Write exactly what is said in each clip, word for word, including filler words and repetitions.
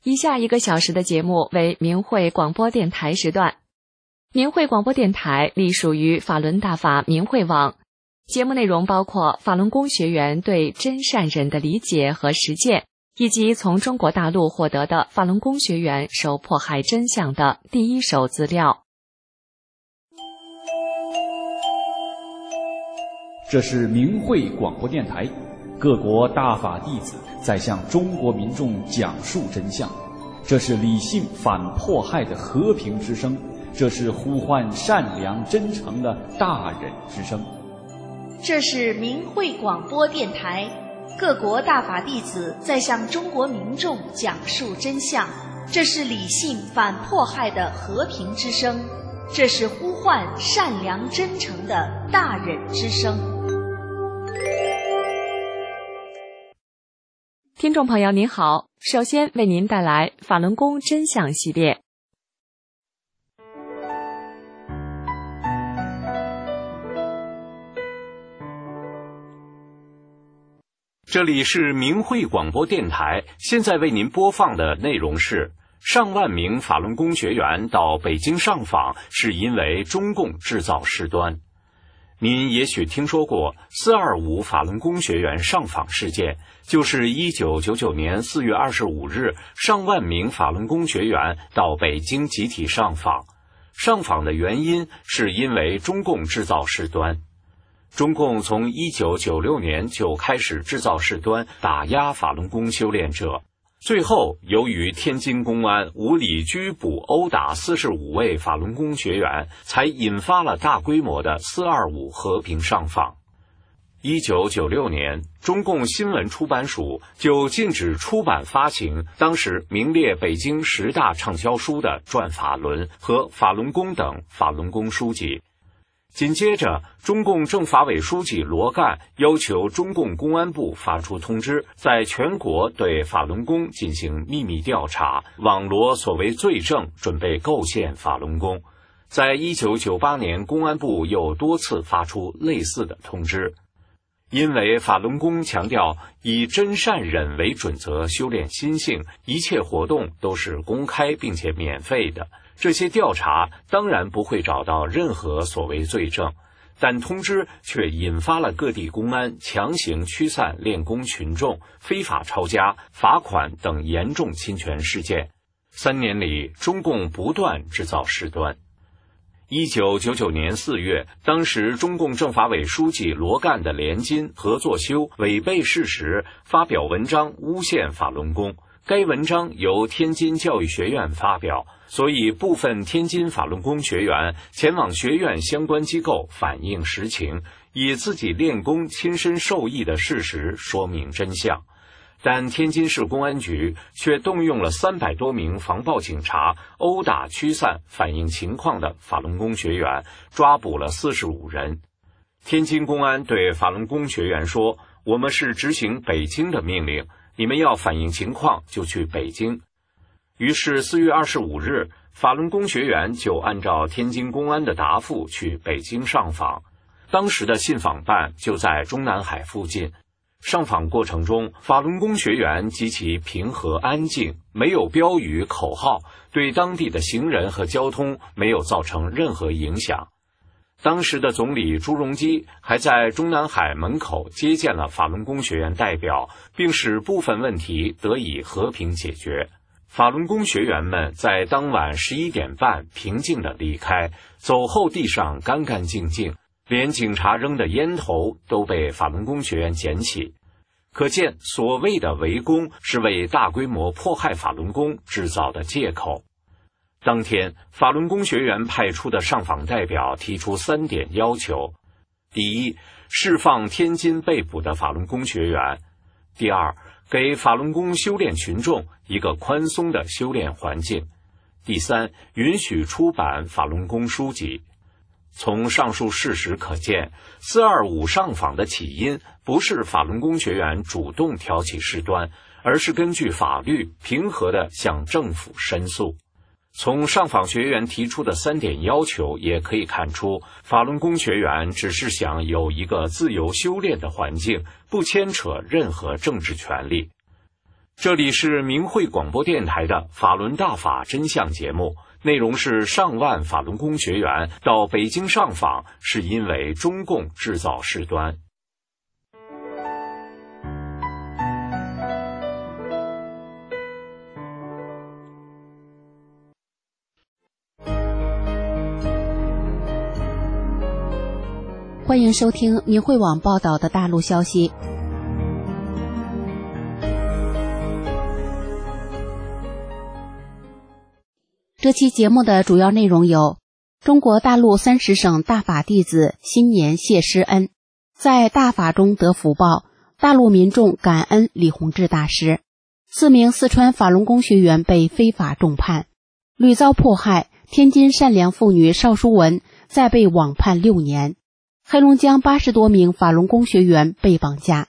以下一个小时的节目为明慧广播电台时段。明慧广播电台隶属于法轮大法明慧网，节目内容包括法轮功学员对真善忍的理解和实践，以及从中国大陆获得的法轮功学员受迫害真相的第一手资料。 这是明慧广播电台，各国大法弟子在向中国民众讲述真相。这是理性反迫害的和平之声，这是呼唤善良真诚的大忍之声。 这是明慧广播电台，各国大法弟子在向中国民众讲述真相。这是理性反迫害的和平之声，这是呼唤善良真诚的大忍之声。 听众朋友您好，首先为您带来法轮功真相系列。 这里是明慧广播电台，现在为您播放的内容是：上万名法轮功学员到北京上访，是因为中共制造事端。您也许听说过四二五法轮功学员上访事件，就是一九九九年四月二十五日，上万名法轮功学员到北京集体上访。上访的原因是因为中共制造事端。中共从一九九六年就开始制造事端，打压法轮功修炼者。最后，由于天津公安无理拘捕、殴打四十五位法轮功学员，才引发了大规模的四二五和平上访。一九九六年，中共新闻出版署就禁止出版发行当时名列北京十大畅销书的《转法轮》和《法轮功》等法轮功书籍。紧接着，中共政法委书记罗干要求中共公安部发出通知，在全国对法轮功进行秘密调查，网罗所谓罪证，准备构陷法轮功。在一九九八年，公安部又多次发出类似的通知。因为法轮功强调以真善忍为准则修炼心性，一切活动都是公开并且免费的，这些调查当然不会找到任何所谓罪证，但通知却引发了各地公安强行驱散练功群众、非法抄家、罚款等严重侵权事件。三年里，中共不断制造事端。一九九九年四月，当时中共政法委书记罗干的连金、何作修违背事实发表文章诬陷法轮功，该文章由天津教育学院发表，所以部分天津法轮功学员前往学院相关机构反映实情，以自己练功亲身受益的事实说明真相。但天津市公安局却动用了三百多名防暴警察，殴打驱散反映情况的法轮功学员，抓捕了四十五人。天津公安对法轮功学员说：“我们是执行北京的命令，你们要反映情况就去北京。”于是四月二十五日，法轮功学员就按照天津公安的答复去北京上访。当时的信访办就在中南海附近。上访过程中，法轮功学员极其平和安静，没有标语口号，对当地的行人和交通没有造成任何影响。当时的总理朱镕基还在中南海门口接见了法轮功学员代表，并使部分问题得以和平解决。法轮功学员们在当晚十一点半平静地离开，走后地上干干净净，连警察扔的烟头都被法轮功学员捡起。可见所谓的围攻是为大规模迫害法轮功制造的借口。当天，法轮功学员派出的上访代表提出三点要求：第一，释放天津被捕的法轮功学员；第二，给法轮功修炼群众一个宽松的修炼环境；第三，允许出版法轮功书籍。从上述事实可见，四二五上访的起因不是法轮功学员主动挑起事端，而是根据法律平和地向政府申诉。从上访学员提出的三点要求也可以看出，法轮功学员只是想有一个自由修炼的环境，不牵扯任何政治权利。 这里是明慧广播电台的法轮大法真相节目，内容是上万法轮功学员到北京上访，是因为中共制造事端。 欢迎收听明慧网报道的大陆消息。这期节目的主要内容有：中国大陆三十省大法弟子新年谢师恩，在大法中得福报，大陆民众感恩李洪志大师；四名四川法轮功学员被非法重判，屡遭迫害，天津善良妇女邵淑文再被网判六年；黑龙江八十多名法轮功学员被绑架。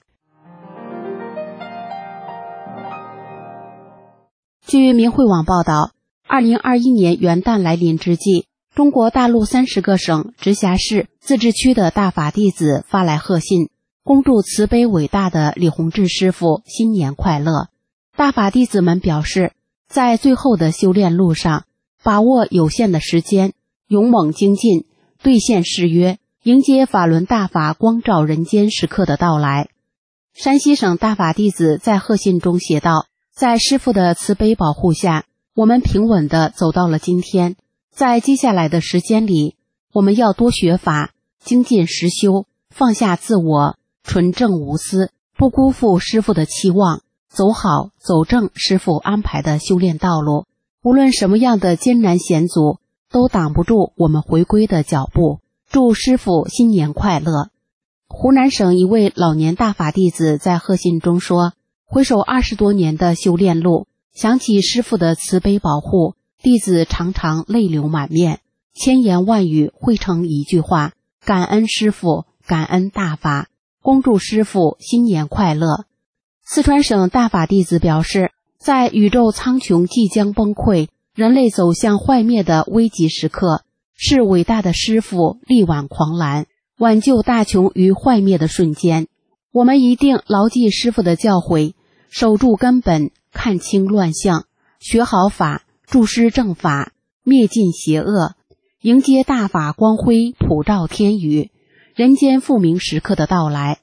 据明慧网报道，二零二一年元旦来临之际，中国大陆三十个省、直辖市、自治区的大法弟子发来贺信，恭祝慈悲伟大的李洪志师父新年快乐。大法弟子们表示，在最后的修炼路上，把握有限的时间，勇猛精进，兑现誓约，迎接法轮大法光照人间时刻的到来。山西省大法弟子在贺信中写道，在师父的慈悲保护下，我们平稳地走到了今天。在接下来的时间里，我们要多学法，精进实修，放下自我，纯正无私，不辜负师父的期望，走好走正师父安排的修炼道路。无论什么样的艰难险阻，都挡不住我们回归的脚步。祝师父新年快乐。湖南省一位老年大法弟子在贺信中说，回首二十多年的修炼路，想起师父的慈悲保护，弟子常常泪流满面，千言万语汇成一句话：感恩师父，感恩大法，恭祝师父新年快乐。四川省大法弟子表示，在宇宙苍穹即将崩溃，人类走向坏灭的危急时刻，是伟大的师父力挽狂澜，挽救大穹于坏灭的瞬间。我们一定牢记师父的教诲，守住根本，看清乱象，学好法，注师正法，灭尽邪恶，迎接大法光辉普照天宇，人间复明时刻的到来。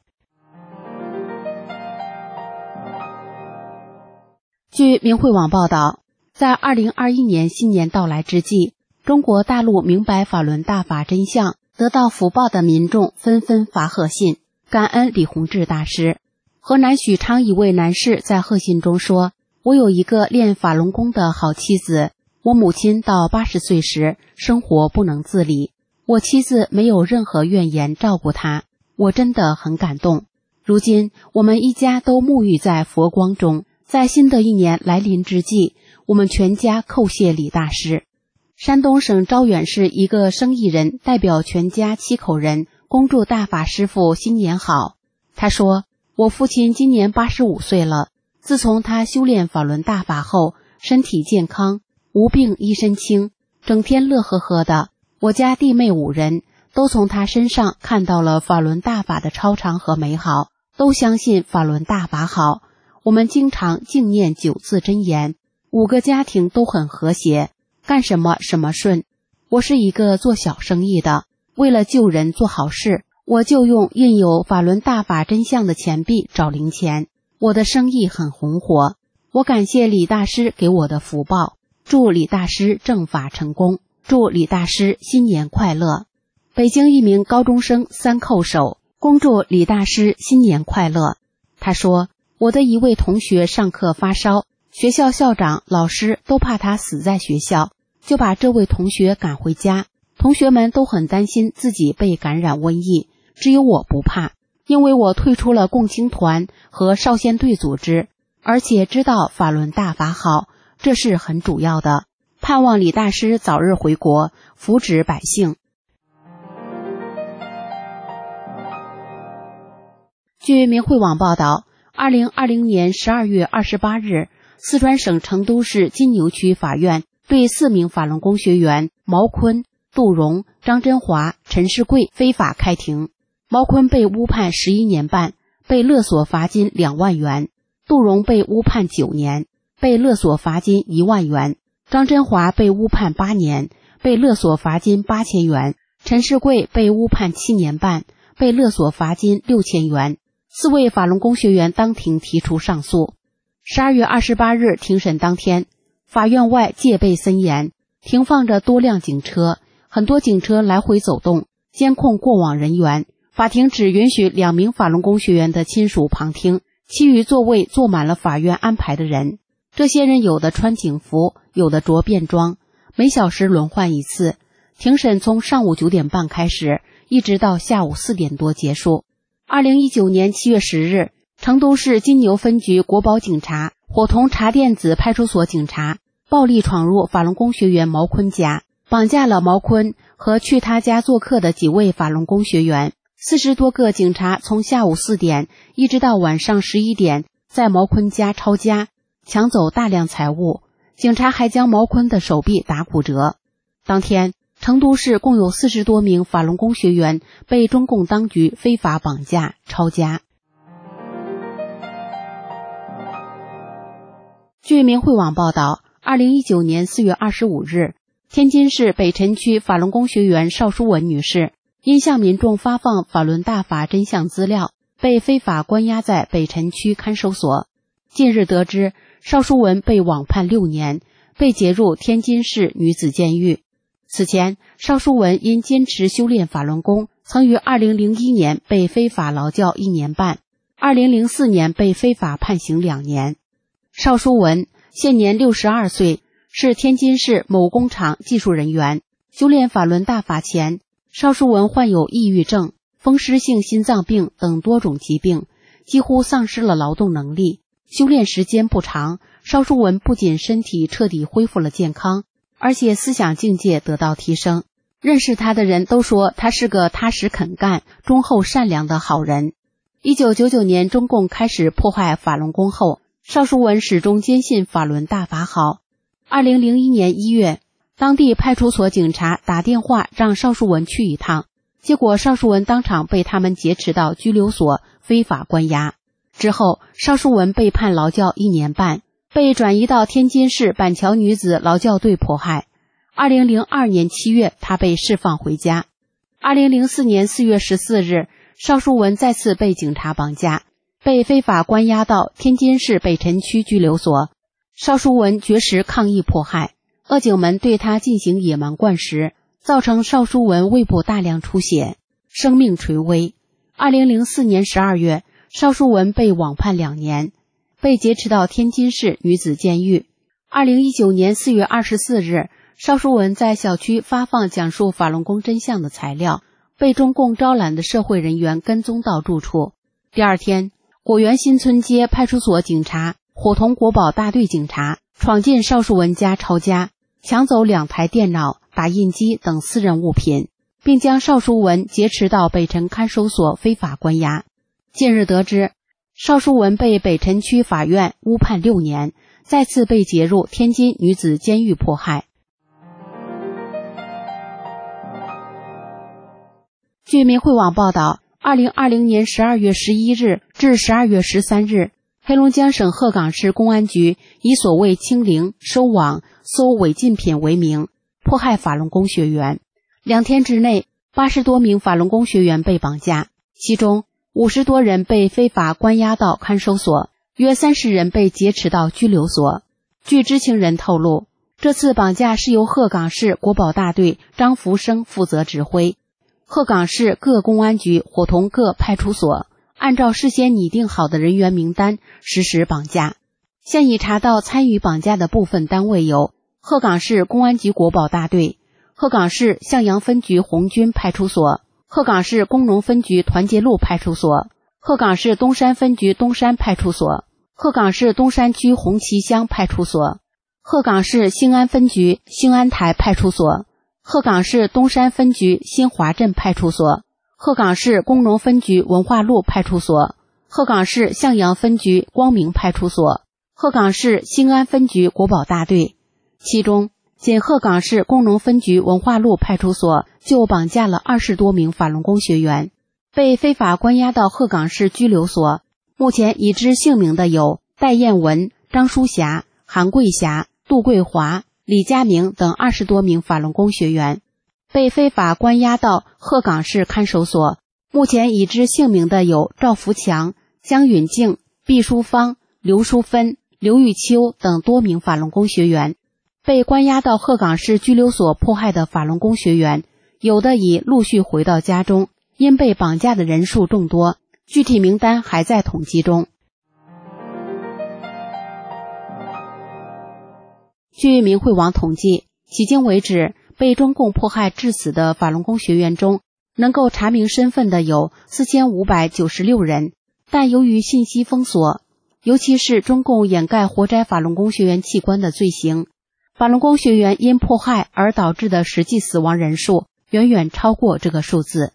据明慧网报道，在二零二一年新年到来之际，中国大陆明白法轮大法真相，得到福报的民众纷纷发贺信，感恩李洪志大师。河南许昌一位男士在贺信中说，我有一个练法轮功的好妻子，我母亲到八十岁时生活不能自理，我妻子没有任何怨言照顾她，我真的很感动。如今我们一家都沐浴在佛光中，在新的一年来临之际，我们全家叩谢李大师。山东省招远市一个生意人代表全家七口人恭祝大法师父新年好。他说，我父亲今年八十五岁了，自从他修炼法轮大法后，身体健康，无病一身轻，整天乐呵呵的。我家弟妹五人都从他身上看到了法轮大法的超常和美好，都相信法轮大法好。我们经常静念九字真言，五个家庭都很和谐，干什么什么顺。我是一个做小生意的，为了救人做好事，我就用印有法轮大法真相的钱币找零钱，我的生意很红火。我感谢李大师给我的福报，祝李大师正法成功，祝李大师新年快乐。北京一名高中生三叩首，恭祝李大师新年快乐。他说，我的一位同学上课发烧，学校校长、老师都怕他死在学校，就把这位同学赶回家。同学们都很担心自己被感染瘟疫，只有我不怕，因为我退出了共青团和少先队组织，而且知道法轮大法好，这是很主要的。盼望李大师早日回国，福祉百姓。据明慧网报道，二零二零年十二月二十八日，四川省成都市金牛区法院对四名法轮功学员毛坤、杜荣、张真华、陈世贵非法开庭。毛坤被误判十一年半，被勒索罚金两万元； 杜荣被诬判九年，被勒索罚金一万元；张真华被诬判八年，被勒索罚金八千元；陈世贵被诬判七年半，被勒索罚金六千元。四位法轮功学员当庭提出上诉。十二月二十八日庭审当天，法院外戒备森严，停放着多辆警车，很多警车来回走动，监控过往人员。法庭只允许两名法轮功学员的亲属旁听，其余座位坐满了法院安排的人。这些人有的穿警服，有的着便装，每小时轮换一次。庭审从上午九点半开始，一直到下午四点多结束。二零一九年七月十日，成都市金牛分局国保警察伙同茶店子派出所警察暴力闯入法轮功学员毛坤家，绑架了毛坤和去他家做客的几位法轮功学员。四十多个警察从下午四点一直到晚上十一点，在毛坤家抄家，抢走大量财物。警察还将毛坤的手臂打骨折。当天，成都市共有四十多名法轮功学员被中共当局非法绑架、抄家。据明慧网报道，二零一九年四月二十五日，天津市北辰区法轮功学员邵淑文女士因向民众发放法轮大法真相资料，被非法关押在北辰区看守所。近日得知，邵淑文被网判六年，被解入天津市女子监狱。此前，邵淑文因坚持修炼法轮功，曾于二零零一年被非法劳教一年半，二零零四年被非法判刑两年。邵淑文现年六十二岁，是天津市某工厂技术人员。修炼法轮大法前，邵淑文患有抑郁症、风湿性心脏病等多种疾病，几乎丧失了劳动能力。修炼时间不长，邵淑文不仅身体彻底恢复了健康，而且思想境界得到提升。认识他的人都说他是个踏实肯干、忠厚善良的好人。一九九九年中共开始破坏法轮功后，邵淑文始终坚信法轮大法好。二零零一年一月，当地派出所警察打电话让邵淑文去一趟，结果邵淑文当场被他们劫持到拘留所非法关押。之后，邵淑文被判劳教一年半，被转移到天津市板桥女子劳教队迫害。二零零二年七月，她被释放回家。二零零四年四月十四日，邵淑文再次被警察绑架，被非法关押到天津市北辰区拘留所。邵淑文绝食抗议迫害，恶警们对她进行野蛮灌食，造成邵淑文胃部大量出血，生命垂危。二零零四年十二月，邵淑文被网判两年，被劫持到天津市女子监狱。二零一九年四月二十四日，邵淑文在小区发放讲述法轮功真相的材料，被中共招揽的社会人员跟踪到住处。第二天，果园新村街派出所警察伙同国保大队警察闯进邵淑文家抄家，抢走两台电脑、打印机等私人物品，并将邵淑文劫持到北辰看守所非法关押。近日得知，邵淑文被北辰区法院诬判六年，再次被解入天津女子监狱迫害。据明慧网报道，二零二零年十二月十一日至十二月十三日，黑龙江省鹤岗市公安局以所谓清零、收网、搜违禁品为名，迫害法轮功学员。两天之内，八十多名法轮功学员被绑架，其中五十多人被非法关押到看守所，约三十人被劫持到拘留所。据知情人透露，这次绑架是由鹤岗市国保大队张福生负责指挥，鹤岗市各公安局伙同各派出所，按照事先拟定好的人员名单实施绑架。现已查到参与绑架的部分单位有鹤岗市公安局国保大队、鹤岗市向阳分局红军派出所、鹤岗市工农分局团结路派出所、鹤岗市东山分局东山派出所、鹤岗市东山区红旗乡派出所、鹤岗市兴安分局兴安台派出所、鹤岗市东山分局新华镇派出所、鹤岗市工农分局文化路派出所、鹤岗市向阳分局光明派出所、鹤岗市兴安分局国保大队。其中，仅鹤岗市工农分局文化路派出所就绑架了二十多名法轮功学员，被非法关押到鹤岗市拘留所。目前已知姓名的有戴彦文、张淑霞、韩桂霞、杜桂华、李家明等二十多名法轮功学员，被非法关押到鹤岗市看守所。目前已知姓名的有赵福强、江允静、毕淑芳、刘淑芬、刘玉秋等多名法轮功学员。被关押到鹤岗市拘留所迫害的法轮功学员，有的已陆续回到家中，因被绑架的人数众多，具体名单还在统计中。据明慧网统计，迄今为止，被中共迫害致死的法轮功学员中，能够查明身份的有四千五百九十六人，但由于信息封锁，尤其是中共掩盖活摘法轮功学员器官的罪行，法轮功学员因迫害而导致的实际死亡人数远远超过这个数字。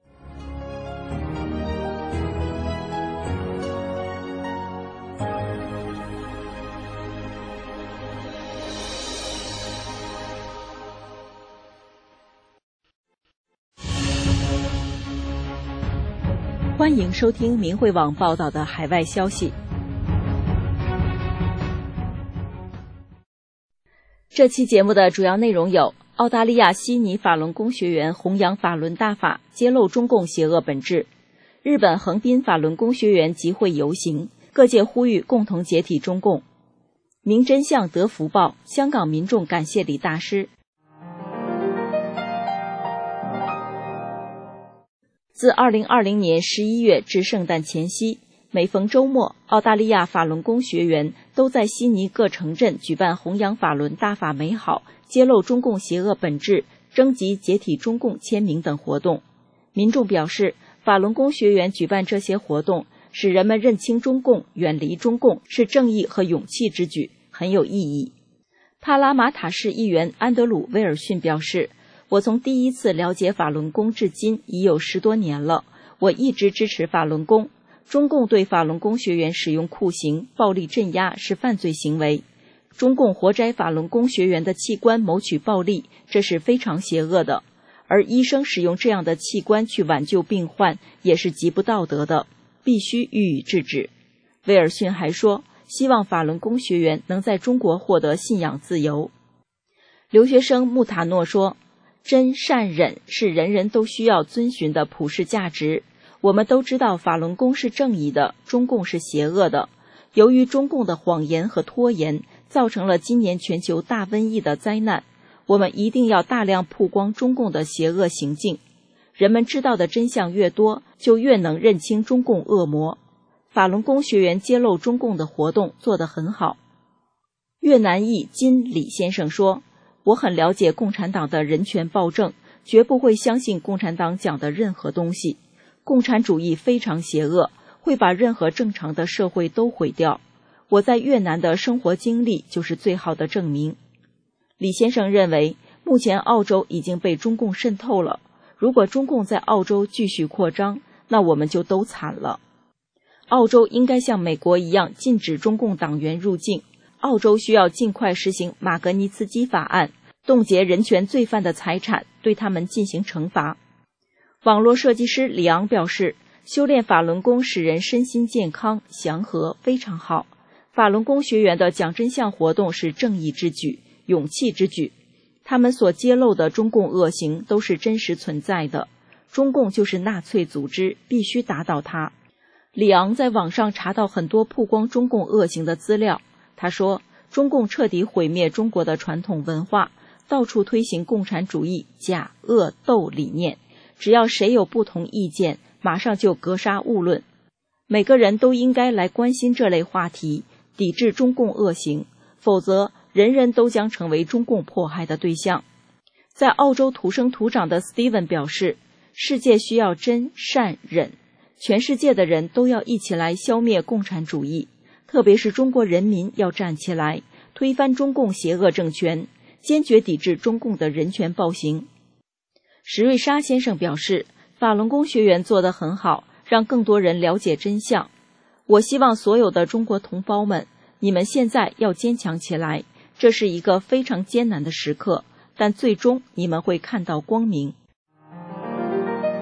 欢迎收听明慧网报道的海外消息。这期节目的主要内容有：澳大利亚悉尼法轮功学员弘扬法轮大法，揭露中共邪恶本质；日本横滨法轮功学员集会游行，各界呼吁共同解体中共；明真相得福报，香港民众感谢李大师。自二零二零年十一月至圣诞前夕，每逢周末，澳大利亚法轮功学员都在悉尼各城镇举办弘扬法轮大法美好、揭露中共邪恶本质、征集解体中共签名等活动。民众表示，法轮功学员举办这些活动，使人们认清中共、远离中共是正义和勇气之举，很有意义。帕拉马塔市议员安德鲁·威尔逊表示，我从第一次了解法轮功至今已有十多年了，我一直支持法轮功。中共对法轮功学员使用酷刑、暴力镇压是犯罪行为。中共活摘法轮功学员的器官谋取暴利，这是非常邪恶的。而医生使用这样的器官去挽救病患，也是极不道德的，必须予以制止。威尔逊还说，希望法轮功学员能在中国获得信仰自由。留学生穆塔诺说，真善忍是人人都需要遵循的普世价值。我们都知道法轮功是正义的，中共是邪恶的。由于中共的谎言和拖延，造成了今年全球大瘟疫的灾难。我们一定要大量曝光中共的邪恶行径。人们知道的真相越多，就越能认清中共恶魔。法轮功学员揭露中共的活动做得很好。越南裔金李先生说，我很了解共产党的人权暴政，绝不会相信共产党讲的任何东西。共产主义非常邪恶，会把任何正常的社会都毁掉。我在越南的生活经历就是最好的证明。李先生认为，目前澳洲已经被中共渗透了，如果中共在澳洲继续扩张，那我们就都惨了。澳洲应该像美国一样禁止中共党员入境，澳洲需要尽快实行马格尼茨基法案，冻结人权罪犯的财产，对他们进行惩罚。网络设计师李昂表示，修炼法轮功使人身心健康祥和，非常好。法轮功学员的讲真相活动是正义之举，勇气之举。他们所揭露的中共恶行都是真实存在的。中共就是纳粹组织，必须打倒它。李昂在网上查到很多曝光中共恶行的资料。他说，中共彻底毁灭中国的传统文化，到处推行共产主义假恶斗理念。只要谁有不同意见，马上就格杀勿论。每个人都应该来关心这类话题，抵制中共恶行，否则人人都将成为中共迫害的对象。在澳洲土生土长的 Steven 表示，世界需要真善忍，全世界的人都要一起来消灭共产主义，特别是中国人民要站起来，推翻中共邪恶政权，坚决抵制中共的人权暴行。石瑞沙先生表示，法轮功学员做得很好，让更多人了解真相。我希望所有的中国同胞们，你们现在要坚强起来，这是一个非常艰难的时刻，但最终你们会看到光明。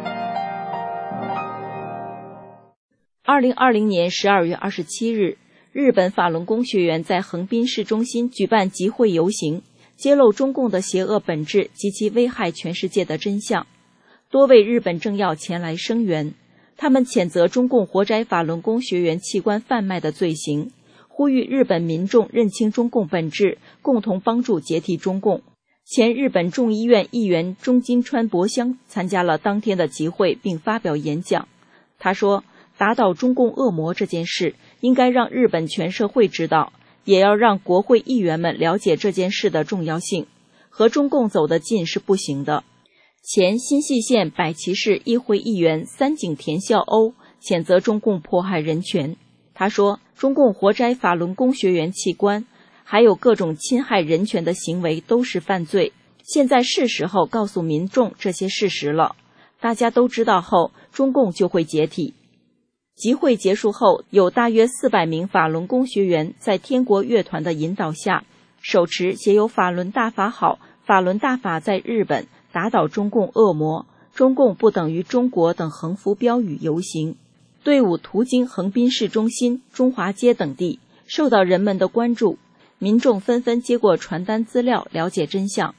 二零二零年十二月二十七日， 日本法轮功学员在横滨市中心举办集会游行，揭露中共的邪恶本质及其危害全世界的真相。多位日本政要前来声援，他们谴责中共活摘法轮功学员器官贩卖的罪行，呼吁日本民众认清中共本质，共同帮助解体中共。前日本众议院议员中金川博香参加了当天的集会并发表演讲。他说，打倒中共恶魔这件事应该让日本全社会知道，也要让国会议员们了解这件事的重要性。和中共走得近是不行的。前新舄县百崎市议会议员三井田孝欧谴责中共迫害人权。他说，中共活摘法轮功学员器官，还有各种侵害人权的行为都是犯罪。现在是时候告诉民众这些事实了，大家都知道后，中共就会解体。集会结束后，有大约四百名法轮功学员在天国乐团的引导下，手持写有法轮大法好，法轮大法在日本，打倒中共恶魔，中共不等于中国等横幅标语游行。队伍途经横滨市中心、中华街等地，受到人们的关注，民众纷纷接过传单资料，了解真相。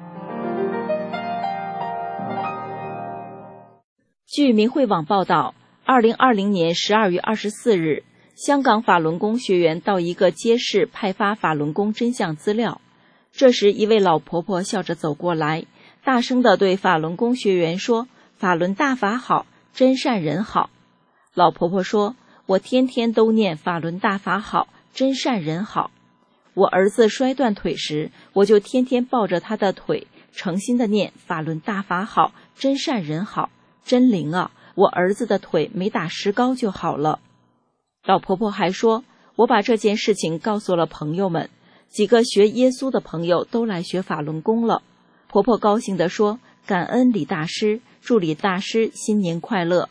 据明慧网报道，二零二零年十二月二十四日，香港法轮功学员到一个街市派发法轮功真相资料。这时，一位老婆婆笑着走过来，大声地对法轮功学员说：“法轮大法好，真善人好。”老婆婆说：“我天天都念法轮大法好，真善人好。我儿子摔断腿时，我就天天抱着他的腿，诚心地念法轮大法好，真善人好。真灵啊！我儿子的腿没打石膏就好了。”老婆婆还说，我把这件事情告诉了朋友们，几个学耶稣的朋友都来学法轮功了。婆婆高兴地说，感恩李大师，祝李大师新年快乐。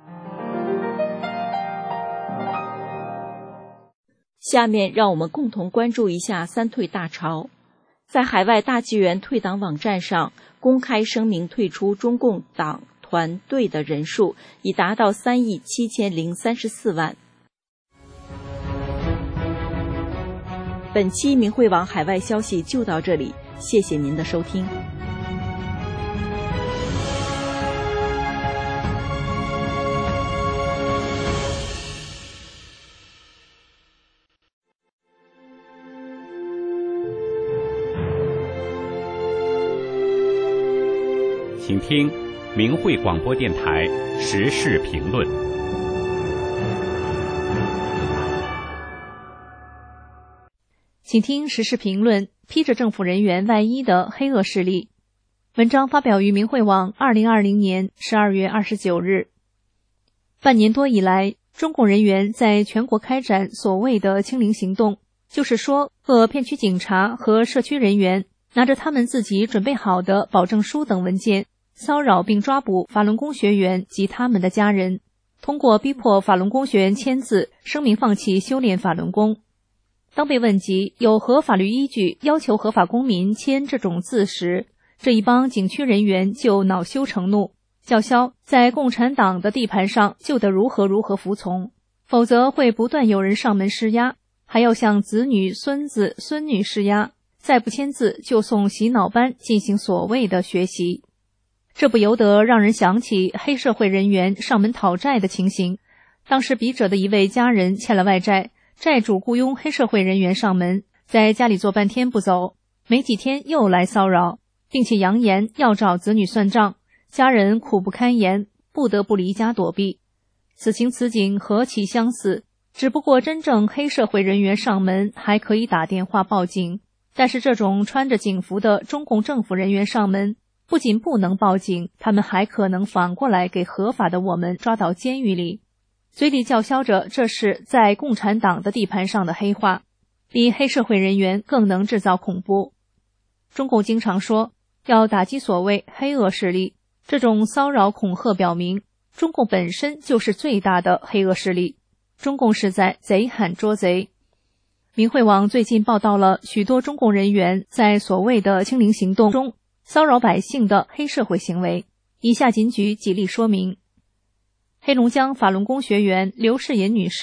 下面让我们共同关注一下三退大潮。在海外大纪元退党网站上公开声明退出中共党团队的人数已达到三亿七千零三十四万。本期明慧网海外消息就到这里，谢谢您的收听。 请听明慧广播电台时事评论。 请听时事评论：披着政府人员外衣的黑恶势力。文章发表于明慧网二零二零年十二月二十九日。半年多以来，中共人员在全国开展所谓的清零行动，就是说，各片区警察和社区人员拿着他们自己准备好的保证书等文件，骚扰并抓捕法轮功学员及他们的家人，通过逼迫法轮功学员签字声明放弃修炼法轮功。当被问及有何法律依据要求合法公民签这种字时，这一帮景区人员就恼羞成怒，叫嚣在共产党的地盘上就得如何如何服从，否则会不断有人上门施压，还要向子女、孙子、孙女施压，再不签字就送洗脑班进行所谓的学习。这不由得让人想起黑社会人员上门讨债的情形。当时笔者的一位家人欠了外债，债主雇佣黑社会人员上门，在家里坐半天不走，没几天又来骚扰，并且扬言要找子女算账，家人苦不堪言，不得不离家躲避。此情此景何其相似，只不过真正黑社会人员上门还可以打电话报警，但是这种穿着警服的中共政府人员上门，不仅不能报警，他们还可能反过来给合法的我们抓到监狱里，嘴里叫嚣着这是在共产党的地盘上的黑话，比黑社会人员更能制造恐怖。中共经常说要打击所谓黑恶势力，这种骚扰恐吓表明中共本身就是最大的黑恶势力，中共是在贼喊捉贼。明慧网最近报道了许多中共人员在所谓的清零行动中骚扰百姓的黑社会行为，以下仅举几例说明。黑龙江法轮功学员刘世银女士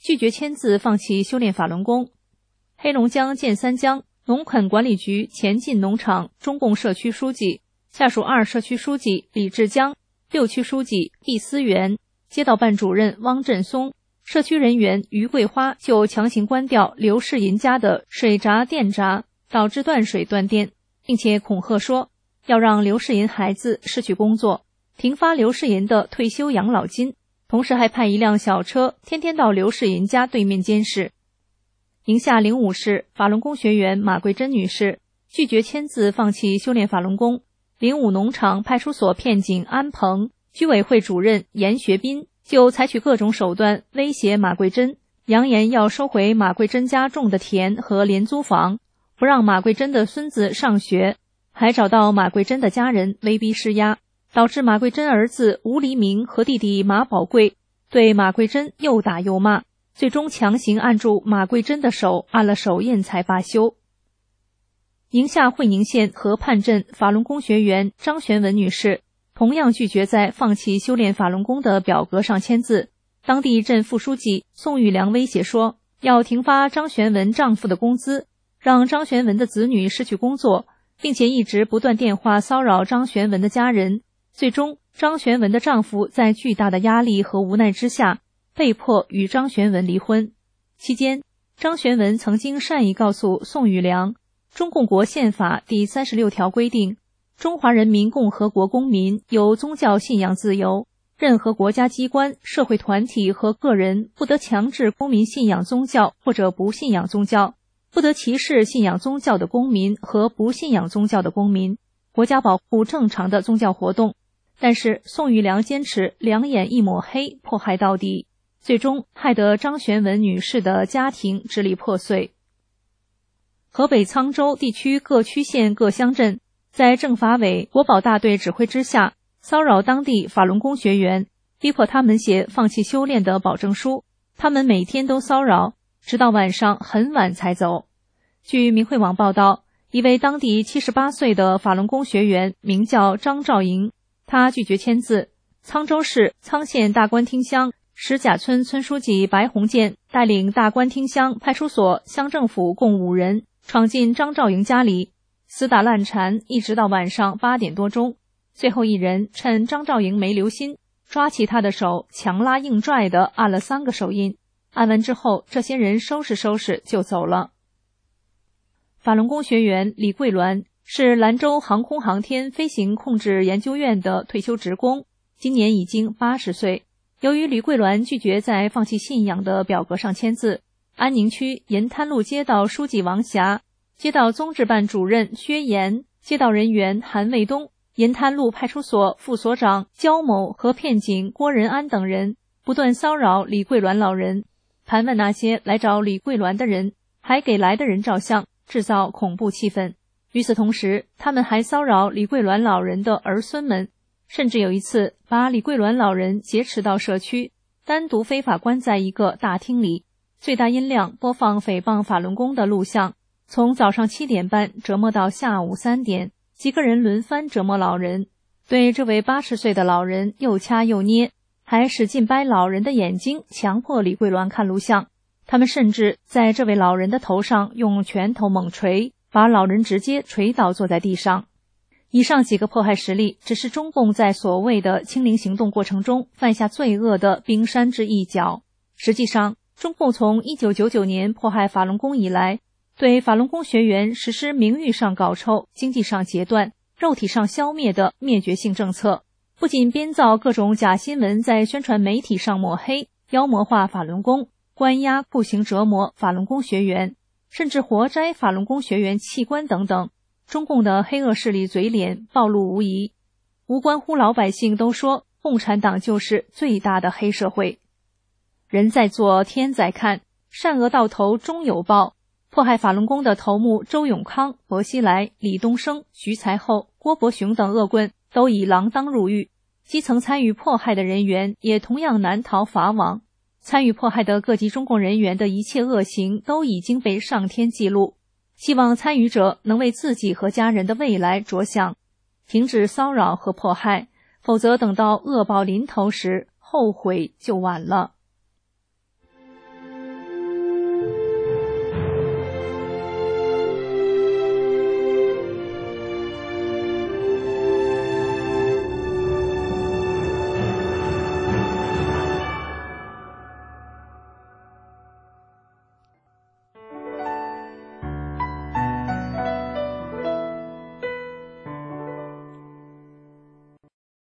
拒绝签字放弃修炼法轮功。黑龙江建三江农垦管理局前进农场中共社区书记、下属二社区书记李志江、六区书记毕思源、街道办主任汪振松、社区人员于桂花就强行关掉刘世银家的水闸电闸，导致断水断电，并且恐吓说要让刘世银孩子失去工作，停发刘世银的退休养老金，同时还派一辆小车天天到刘世银家对面监视。宁夏灵武市法轮功学员马桂珍女士拒绝签字放弃修炼法轮功，灵武农场派出所片警安鹏、居委会主任严学斌就采取各种手段威胁马桂珍，扬言要收回马桂珍家种的田和廉租房，不让马桂珍的孙子上学，还找到马桂珍的家人威逼施压，导致马桂珍儿子吴黎明和弟弟马宝贵对马桂珍又打又骂，最终强行按住马桂珍的手，按了手印才罢休。宁夏会宁县河畔镇法轮功学员张玄文女士同样拒绝在放弃修炼法轮功的表格上签字，当地镇副书记宋玉良威胁说要停发张玄文丈夫的工资，让张玄文的子女失去工作，并且一直不断电话骚扰张玄文的家人。最终张玄文的丈夫在巨大的压力和无奈之下被迫与张玄文离婚。期间张玄文曾经善意告诉宋玉良，中共国宪法第三十六条规定，中华人民共和国公民有宗教信仰自由，任何国家机关、社会团体和个人不得强制公民信仰宗教或者不信仰宗教，不得歧视信仰宗教的公民和不信仰宗教的公民，国家保护正常的宗教活动。但是宋玉良坚持两眼一抹黑，迫害到底，最终害得张玄文女士的家庭支离破碎。河北沧州地区各区县各乡镇在政法委国保大队指挥之下，骚扰当地法轮功学员，逼迫他们写放弃修炼的保证书，他们每天都骚扰，直到晚上很晚才走。据明慧网报道，一位当地七十八岁的法轮功学员名叫张兆营，他拒绝签字。沧州市沧县大关厅乡石甲村村书记白鸿建带领大关厅乡派出所、乡政府共五人闯进张兆营家里，死打烂缠，一直到晚上八点多钟。最后一人趁张兆营没留心，抓起他的手，强拉硬拽的按了三个手印。按完之后，这些人收拾收拾就走了。法轮功学员李桂鸾是兰州航空航天飞行控制研究院的退休职工，今年已经八十岁。由于李桂鸾拒绝在放弃信仰的表格上签字，安宁区银滩路街道书记王霞、街道综治办主任薛岩、街道人员韩卫东、银滩路派出所副所长焦某和片警郭仁安等人不断骚扰李桂鸾老人，盘问那些来找李桂鸾的人，还给来的人照相，制造恐怖气氛。与此同时，他们还骚扰李桂鸾老人的儿孙们，甚至有一次把李桂鸾老人劫持到社区，单独非法关在一个大厅里，最大音量播放诽谤法轮功的录像，从早上七点半折磨到下午三点，几个人轮番折磨老人，对这位八十岁的老人又掐又捏，还使劲掰老人的眼睛，强迫李桂鸾看录像。他们甚至在这位老人的头上用拳头猛捶，把老人直接捶倒坐在地上。以上几个迫害实例只是中共在所谓的清零行动过程中犯下罪恶的冰山之一角。实际上，中共从一九九九年迫害法轮功以来，对法轮功学员实施名誉上搞臭、经济上截断、肉体上消灭的灭绝性政策，不仅编造各种假新闻在宣传媒体上抹黑、妖魔化法轮功，关押、酷刑折磨法轮功学员，甚至活摘法轮功学员器官等等，中共的黑恶势力嘴脸暴露无遗。无关乎老百姓都说，共产党就是最大的黑社会。人在做，天在看，善恶到头终有报。迫害法轮功的头目周永康、薄熙来、李东生、徐才厚、郭伯雄等恶棍都已锒铛入狱，基层参与迫害的人员也同样难逃法网。参与迫害的各级中共人员的一切恶行都已经被上天记录，希望参与者能为自己和家人的未来着想，停止骚扰和迫害，否则等到恶报临头时，后悔就晚了。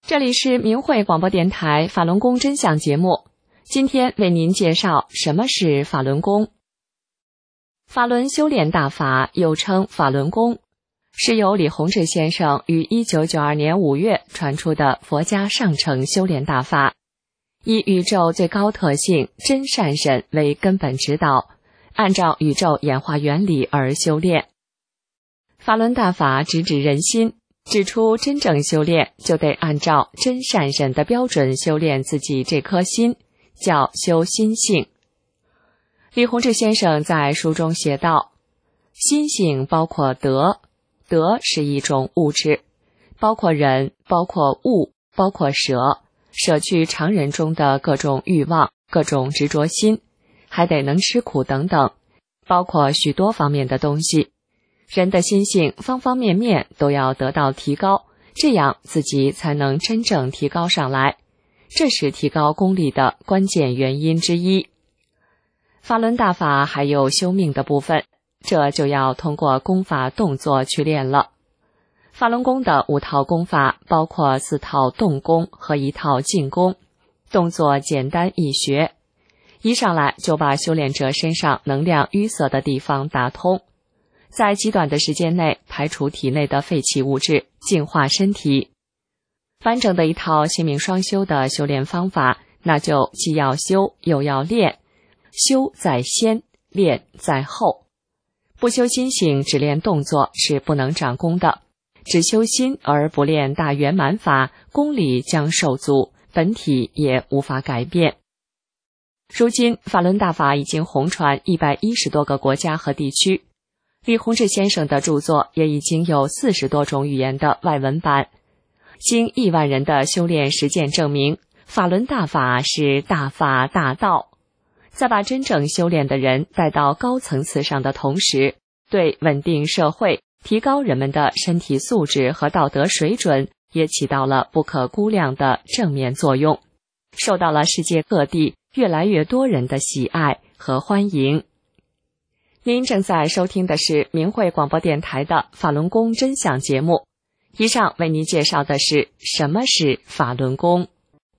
这里是明慧广播电台法轮功真相节目，今天为您介绍什么是法轮功。法轮修炼大法又称法轮功，是由李洪志先生于一九九二年五月传出的佛家上乘修炼大法，以宇宙最高特性真善忍为根本指导，按照宇宙演化原理而修炼。法轮大法直指人心，指出真正修炼就得按照真善忍的标准修炼自己这颗心，叫修心性。李洪志先生在书中写道，心性包括德，德是一种物质，包括人，包括物，包括舍，舍去常人中的各种欲望，各种执着心，还得能吃苦等等，包括许多方面的东西。人的心性方方面面都要得到提高，这样自己才能真正提高上来，这是提高功力的关键原因之一。法轮大法还有修命的部分，这就要通过功法动作去练了。法轮功的五套功法包括四套动功和一套静功，动作简单易学，一上来就把修炼者身上能量淤塞的地方打通，在极短的时间内排除体内的废弃物质，净化身体。完整的一套心命双修的修炼方法，那就既要修又要练，修在先，练在后。不修心性，只练动作是不能长功的，只修心而不练大圆满法，功力将受阻，本体也无法改变。如今法轮大法已经红传一百一十多个国家和地区，李洪志先生的著作也已经有四十多种语言的外文版，经亿万人的修炼实践证明，法轮大法是大法大道。在把真正修炼的人带到高层次上的同时，对稳定社会、提高人们的身体素质和道德水准也起到了不可估量的正面作用，受到了世界各地越来越多人的喜爱和欢迎。您正在收听的是明慧广播电台的法轮功真相节目，以上为您介绍的是什么是法轮功。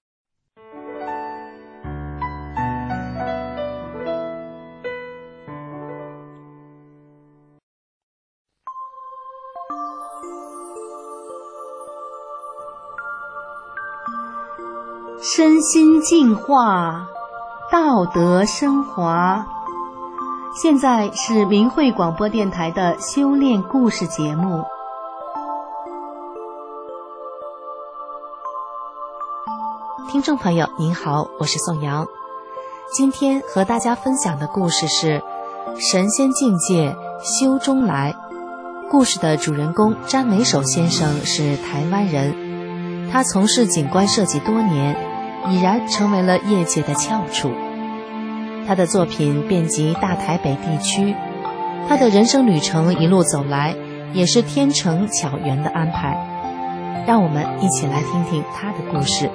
身心净化，道德升华。现在是明慧广播电台的修炼故事节目。听众朋友您好，我是宋阳。今天和大家分享的故事是神仙境界修中来。故事的主人公詹维守先生是台湾人，他从事景观设计多年，已然成为了业界的翘楚。他的作品遍及大台北地区，他的人生旅程一路走来，也是天成巧缘的安排。让我们一起来听听他的故事。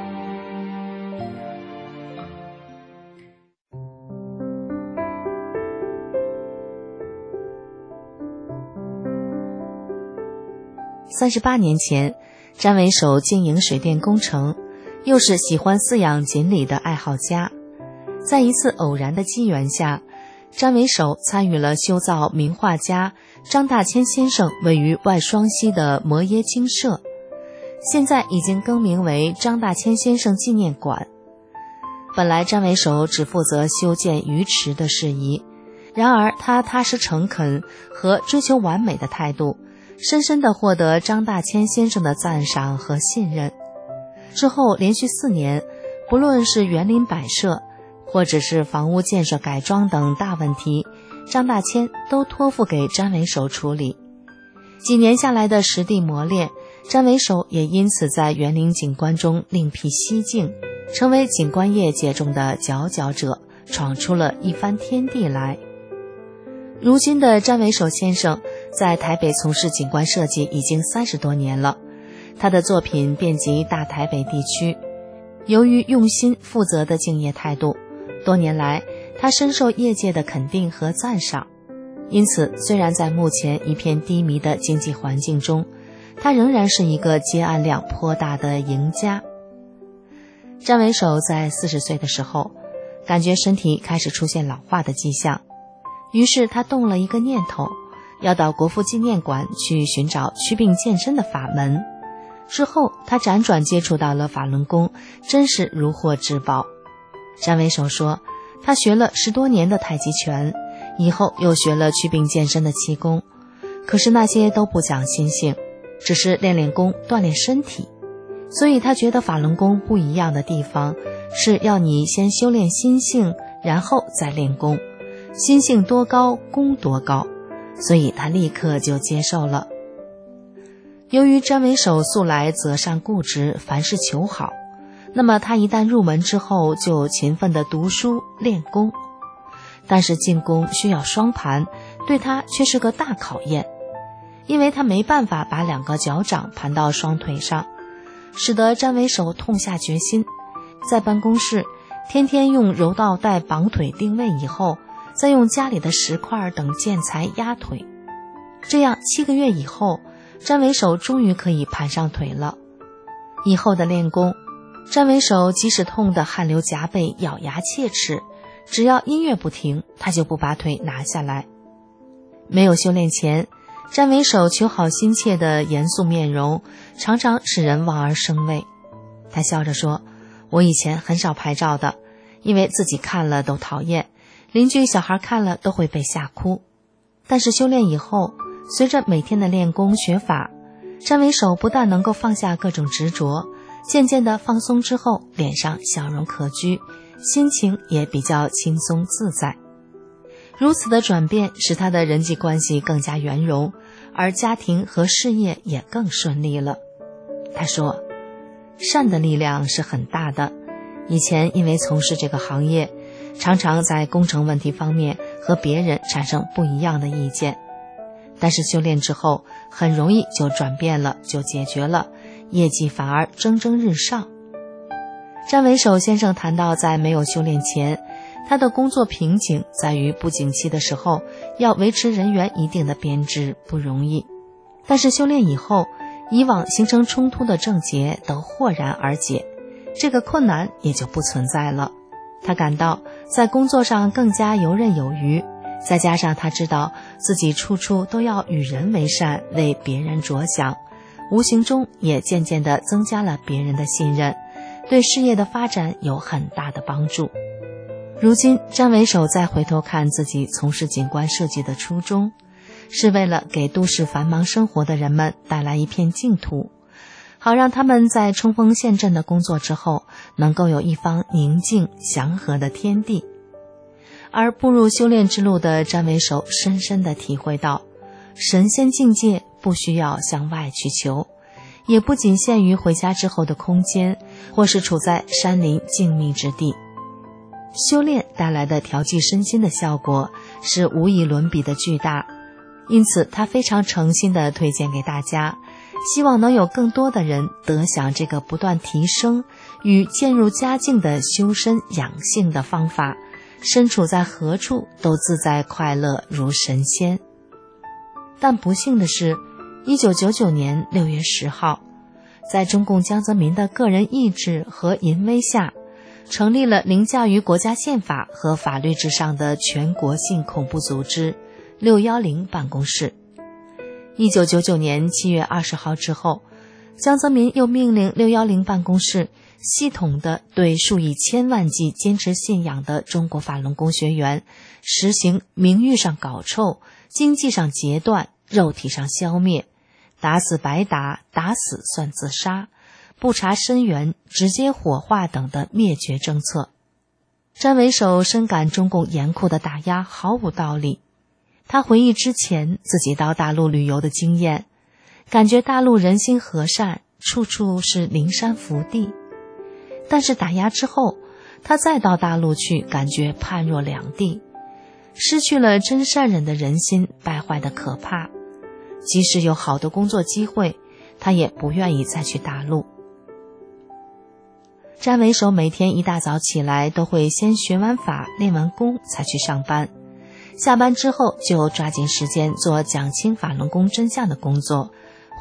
三十八年前，詹维守经营水电工程，又是喜欢饲养锦鲤的爱好家。在一次偶然的机缘下，詹维守参与了修造名画家张大千先生位于外双溪的摩耶精舍，现在已经更名为张大千先生纪念馆。本来詹维守只负责修建鱼池的事宜，然而他踏实诚恳和追求完美的态度，深深地获得张大千先生的赞赏和信任。之后连续四年，不论是园林摆设或者是房屋建设改装等大问题，张大千都托付给詹维守处理。几年下来的实地磨练，詹维守也因此在园林景观中另辟蹊径，成为景观业界中的佼佼者，闯出了一番天地来。如今的詹维守先生在台北从事景观设计已经三十多年了，他的作品遍及大台北地区。由于用心负责的敬业态度，多年来他深受业界的肯定和赞赏。因此虽然在目前一片低迷的经济环境中， 他仍然是一个接案量颇大的赢家。詹为首在四十岁的时候，感觉身体开始出现老化的迹象，于是他动了一个念头，要到国父纪念馆去寻找祛病健身的法门。之后他辗转接触到了法轮功，真是如获至宝。詹为首说，他学了十多年的太极拳，以后又学了祛病健身的气功，可是那些都不讲心性，只是练练功锻炼身体。所以他觉得法轮功不一样的地方是要你先修炼心性，然后再练功，心性多高功多高，所以他立刻就接受了。由于詹为首素来择善固执，凡事求好，那么他一旦入门之后就勤奋地读书练功，但是进功需要双盘，对他却是个大考验，因为他没办法把两个脚掌盘到双腿上，使得詹为首痛下决心，在办公室天天用柔道带绑腿定位，以后再用家里的石块等建材压腿。这样七个月以后，詹为首终于可以盘上腿了。以后的练功，詹为首即使痛得汗流浃背咬牙切齿，只要音乐不停，他就不把腿拿下来。没有修炼前，詹为首求好心切的严肃面容常常使人望而生畏。他笑着说，我以前很少拍照的，因为自己看了都讨厌，邻居小孩看了都会被吓哭。但是修炼以后，随着每天的练功学法，詹为首不但能够放下各种执着，渐渐的放松之后，脸上笑容可掬，心情也比较轻松自在。如此的转变使他的人际关系更加圆融，而家庭和事业也更顺利了。他说，善的力量是很大的，以前因为从事这个行业，常常在工程问题方面和别人产生不一样的意见，但是修炼之后很容易就转变了，就解决了，业绩反而蒸蒸日上。詹为首先生谈到，在没有修炼前，他的工作瓶颈在于不景气的时候要维持人员一定的编制不容易，但是修炼以后，以往形成冲突的症结都豁然而解，这个困难也就不存在了。他感到在工作上更加游刃有余，再加上他知道自己处处都要与人为善，为别人着想，无形中也渐渐地增加了别人的信任，对事业的发展有很大的帮助。如今詹为首再回头看自己从事景观设计的初衷，是为了给都市繁忙生活的人们带来一片净土，好让他们在冲锋陷阵的工作之后，能够有一方宁静祥和的天地。而步入修炼之路的詹为首深深地体会到，神仙境界不需要向外去求，也不仅限于回家之后的空间，或是处在山林静谧之地。修炼带来的调剂身心的效果是无以伦比的巨大，因此他非常诚心地推荐给大家，希望能有更多的人得享这个不断提升与渐入佳境的修身养性的方法，身处在何处都自在快乐如神仙。但不幸的是，一九九九年六月十号，在中共江泽民的个人意志和淫威下，成立了凌驾于国家宪法和法律之上的全国性恐怖组织六一零办公室。一九九九年七月二十号之后，江泽民又命令六一零办公室系统地对数以千万计坚持信仰的中国法轮功学员实行名誉上搞臭，经济上截断，肉体上消灭，打死白打，打死算自杀，不查身源，直接火化等的灭绝政策。詹为首深感中共严酷的打压毫无道理。他回忆之前自己到大陆旅游的经验，感觉大陆人心和善，处处是灵山福地。但是打压之后，他再到大陆去，感觉判若两地，失去了真善忍的人心，败坏的可怕。即使有好的工作机会，他也不愿意再去大陆。詹为首每天一大早起来都会先学完法练完功才去上班，下班之后就抓紧时间做讲清法轮功真相的工作，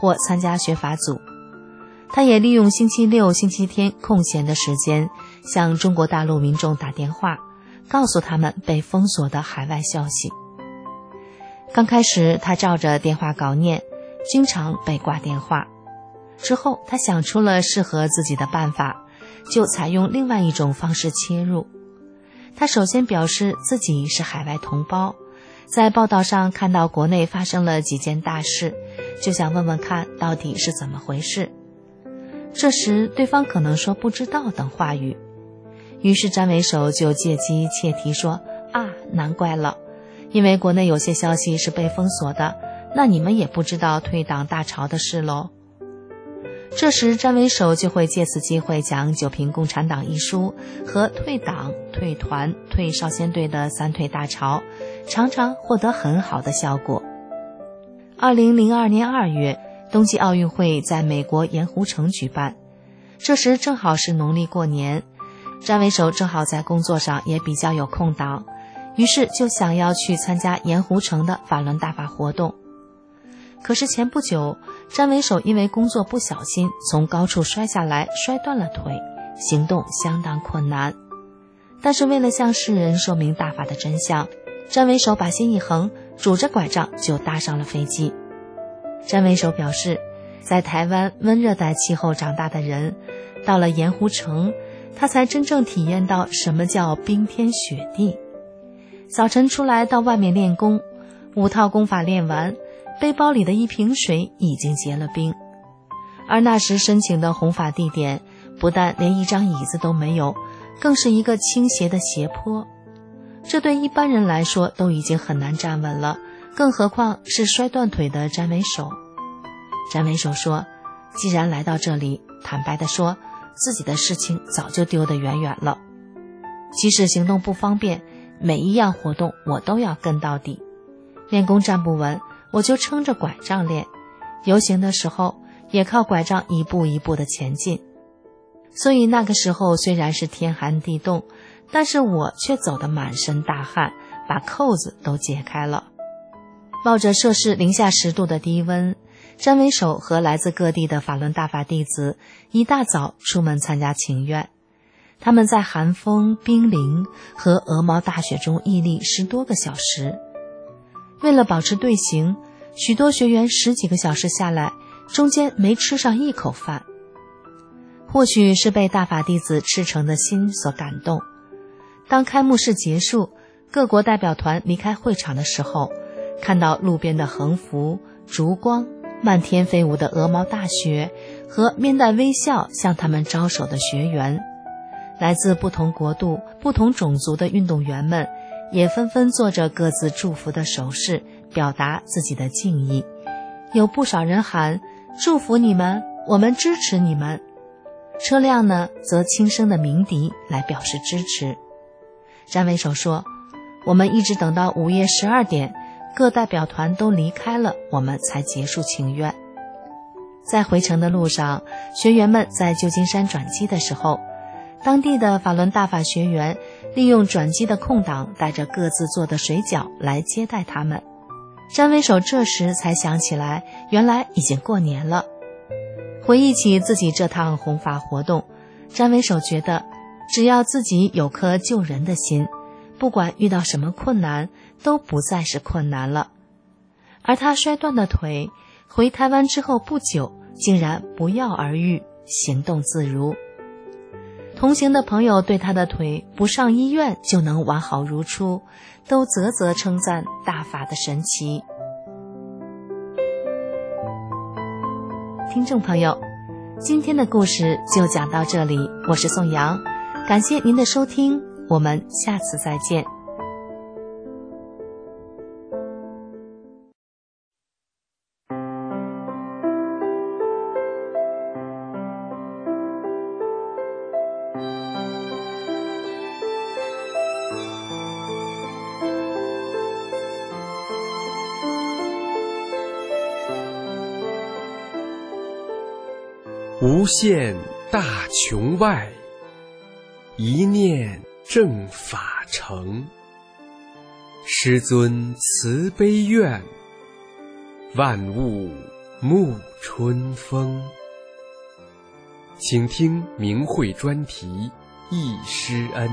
或参加学法组。他也利用星期六、星期天空闲的时间，向中国大陆民众打电话，告诉他们被封锁的海外消息。刚开始他照着电话稿念，经常被挂电话。之后他想出了适合自己的办法，就采用另外一种方式切入。他首先表示自己是海外同胞，在报道上看到国内发生了几件大事，就想问问看到底是怎么回事。这时对方可能说不知道等话语，于是詹为首就借机切题说，啊，难怪了，因为国内有些消息是被封锁的，那你们也不知道退党大潮的事喽。这时詹为首就会借此机会讲《九评共产党》一书和退党、退团、退少先队的三退大潮，常常获得很好的效果。二零零二年二月，冬季奥运会在美国盐湖城举办，这时正好是农历过年，詹为首正好在工作上也比较有空档，于是就想要去参加盐湖城的法轮大法活动。可是前不久，詹为首因为工作不小心从高处摔下来，摔断了腿，行动相当困难。但是为了向世人说明大法的真相，詹为首把心一横，拄着拐杖就搭上了飞机。詹为首表示，在台湾温热带气候长大的人，到了盐湖城，他才真正体验到什么叫冰天雪地。早晨出来到外面练功，五套功法练完，背包里的一瓶水已经结了冰。而那时申请的弘法地点，不但连一张椅子都没有，更是一个倾斜的斜坡。这对一般人来说都已经很难站稳了，更何况是摔断腿的詹为首。詹为首说，既然来到这里，坦白地说，自己的事情早就丢得远远了。即使行动不方便，每一样活动我都要跟到底。练功站不稳，我就撑着拐杖练，游行的时候也靠拐杖一步一步的前进。所以那个时候虽然是天寒地冻，但是我却走得满身大汗，把扣子都解开了。冒着摄氏零下十度的低温，詹为首和来自各地的法轮大法弟子一大早出门参加请愿。他们在寒风、冰凌和鹅毛大雪中屹立十多个小时。为了保持队形，许多学员十几个小时下来，中间没吃上一口饭。或许是被大法弟子赤诚的心所感动，当开幕式结束，各国代表团离开会场的时候，看到路边的横幅、烛光、漫天飞舞的鹅毛大雪和面带微笑向他们招手的学员，来自不同国度、不同种族的运动员们也纷纷做着各自祝福的手势，表达自己的敬意。有不少人喊，祝福你们，我们支持你们。车辆呢，则轻声的鸣笛来表示支持。詹为首说，我们一直等到午夜十二点，各代表团都离开了，我们才结束请愿。在回程的路上，学员们在旧金山转机的时候，当地的法轮大法学员利用转机的空档，带着各自做的水饺来接待他们。詹为首这时才想起来，原来已经过年了。回忆起自己这趟弘法活动，詹为首觉得，只要自己有颗救人的心，不管遇到什么困难，都不再是困难了。而他摔断的腿，回台湾之后不久，竟然不药而愈，行动自如。同行的朋友对他的腿不上医院就能完好如初，都啧啧称赞大法的神奇。听众朋友，今天的故事就讲到这里，我是宋阳，感谢您的收听，我们下次再见。 无限大穹外，一念正法成。师尊慈悲愿，万物沐春风。请听明慧专题《忆师恩》。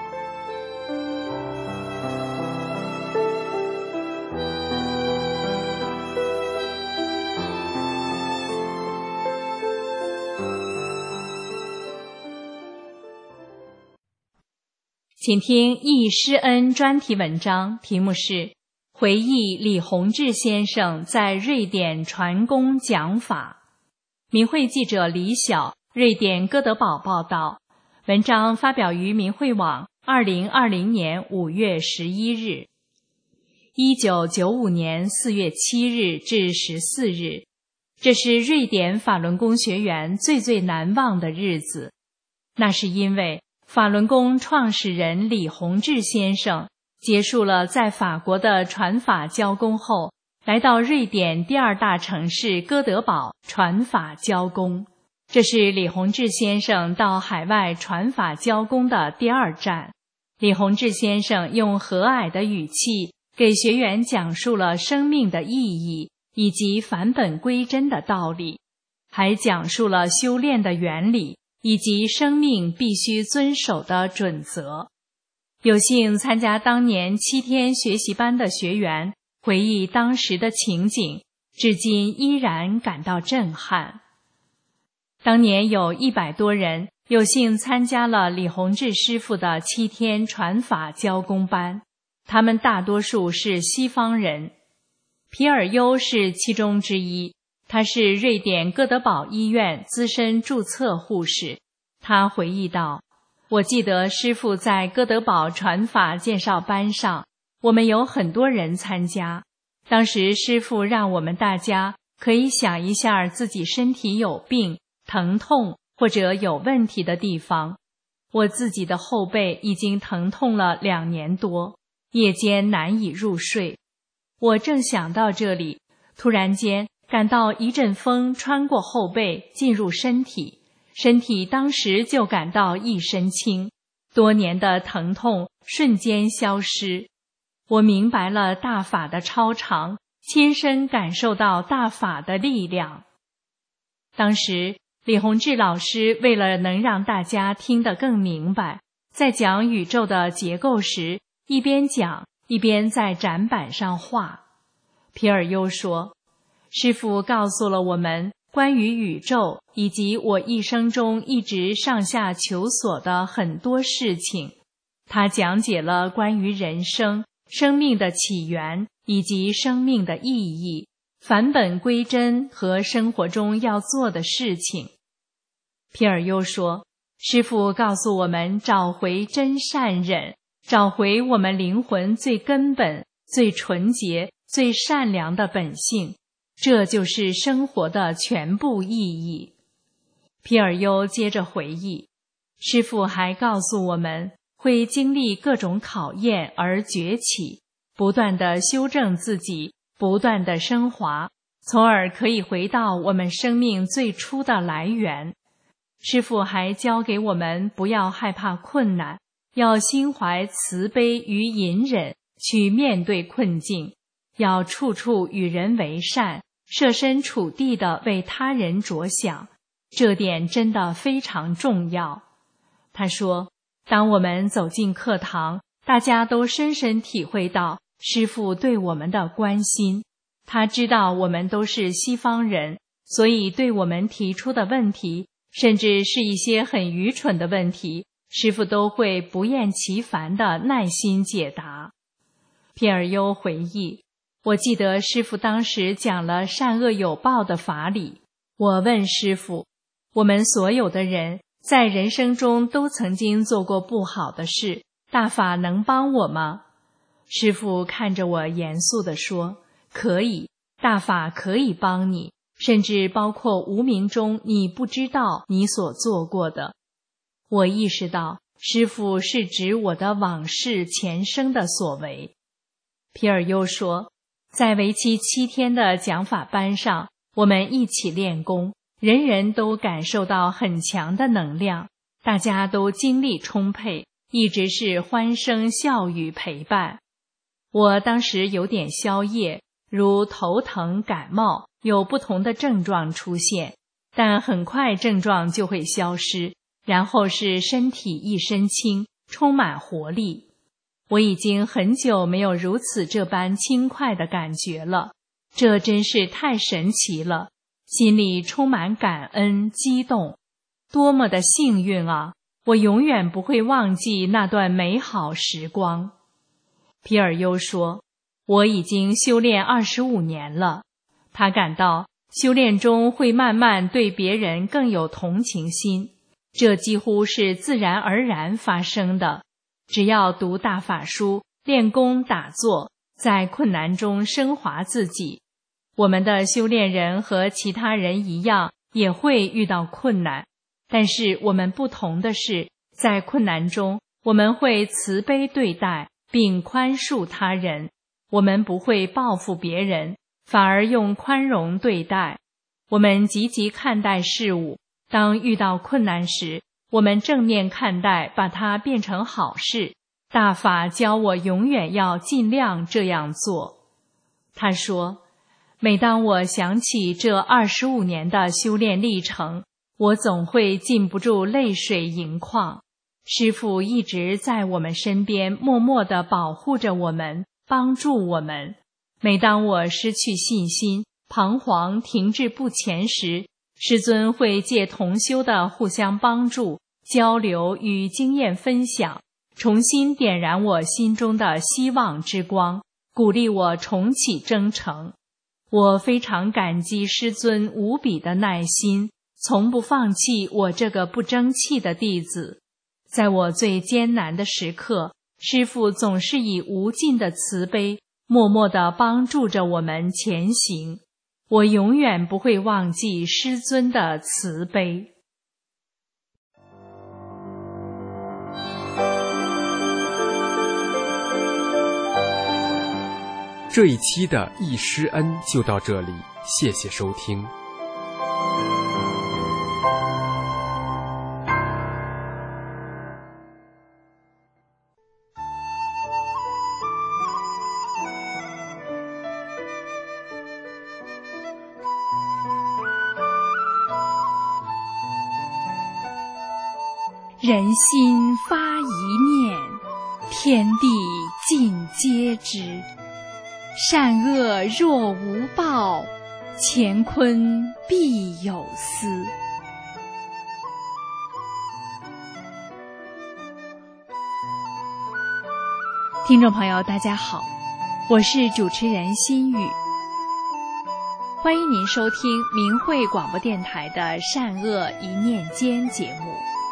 请听《忆师恩》专题文章，题目是回忆李洪志先生在瑞典传功讲法。明慧记者李晓，瑞典哥德堡报道。文章发表于明慧网，二零二零年五月十一日。一九九五年四月七日至十四日，这是瑞典法轮功学员最最难忘的日子。那是因为法轮功创始人李洪志先生结束了在法国的传法教功后，来到瑞典第二大城市哥德堡传法教功。这是李洪志先生到海外传法教功的第二站。李洪志先生用和蔼的语气给学员讲述了生命的意义以及返本归真的道理，还讲述了修炼的原理以及生命必须遵守的准则。有幸参加当年七天学习班的学员回忆当时的情景，至今依然感到震撼。当年有一百多人有幸参加了李洪志师傅的七天传法教功班，他们大多数是西方人。皮尔优是其中之一，他是瑞典哥德堡医院资深注册护士。他回忆道，我记得师父在哥德堡传法介绍班上，我们有很多人参加。当时师父让我们大家可以想一下自己身体有病、疼痛或者有问题的地方。我自己的后背已经疼痛了两年多，夜间难以入睡。我正想到这里，突然间感到一阵风穿过后背进入身体，身体当时就感到一身轻，多年的疼痛瞬间消失。我明白了大法的超常，亲身感受到大法的力量。当时李洪志老师为了能让大家听得更明白，在讲宇宙的结构时，一边讲一边在展板上画。皮尔优说，师父告诉了我们关于宇宙以及我一生中一直上下求索的很多事情。他讲解了关于人生、生命的起源以及生命的意义、返本归真和生活中要做的事情。皮尔优说，师父告诉我们找回真善忍，找回我们灵魂最根本、最纯洁、最善良的本性，这就是生活的全部意义。皮尔优接着回忆，师父还告诉我们会经历各种考验而崛起，不断地修正自己，不断地升华，从而可以回到我们生命最初的来源。师父还教给我们不要害怕困难，要心怀慈悲与隐忍去面对困境，要处处与人为善，设身处地地为他人着想，这点真的非常重要。他说，当我们走进课堂，大家都深深体会到师父对我们的关心。他知道我们都是西方人，所以对我们提出的问题，甚至是一些很愚蠢的问题，师父都会不厌其烦地耐心解答。皮尔优回忆，我记得师父当时讲了善恶有报的法理。我问师父，我们所有的人在人生中都曾经做过不好的事，大法能帮我吗？师父看着我严肃地说，可以，大法可以帮你，甚至包括无名中你不知道你所做过的。我意识到师父是指我的往事前生的所为。皮尔优说，在为期七天的讲法班上，我们一起练功，人人都感受到很强的能量，大家都精力充沛，一直是欢声笑语陪伴。我当时有点宵夜，如头疼、感冒、 有不同的症状出现，但很快症状就会消失，然后是身体一身轻，充满活力。我已经很久没有如此这般轻快的感觉了，这真是太神奇了，心里充满感恩激动。多么的幸运啊！我永远不会忘记那段美好时光。皮尔优说，我已经修炼二十五年了。他感到修炼中会慢慢对别人更有同情心，这几乎是自然而然发生的。只要读大法书，练功打坐，在困难中升华自己。我们的修炼人和其他人一样，也会遇到困难，但是我们不同的是，在困难中，我们会慈悲对待并宽恕他人，我们不会报复别人，反而用宽容对待。我们积极看待事物，当遇到困难时，我们正面看待，把它变成好事。大法教我永远要尽量这样做。他说，每当我想起这二十五年的修炼历程，我总会禁不住泪水盈眶。师父一直在我们身边默默地保护着我们，帮助我们。每当我失去信心、彷徨、停滞不前时，师尊会借同修的互相帮助、交流与经验分享，重新点燃我心中的希望之光，鼓励我重启征程。我非常感激师尊无比的耐心，从不放弃我这个不争气的弟子。在我最艰难的时刻，师父总是以无尽的慈悲，默默地帮助着我们前行。我永远不会忘记师尊的慈悲。 这一期的忆师恩就到这里，谢谢收听。 人心发一念，天地尽皆知。善恶若无报，乾坤必有司。听众朋友大家好，我是主持人心雨，欢迎您收听明慧广播电台的善恶一念间节目。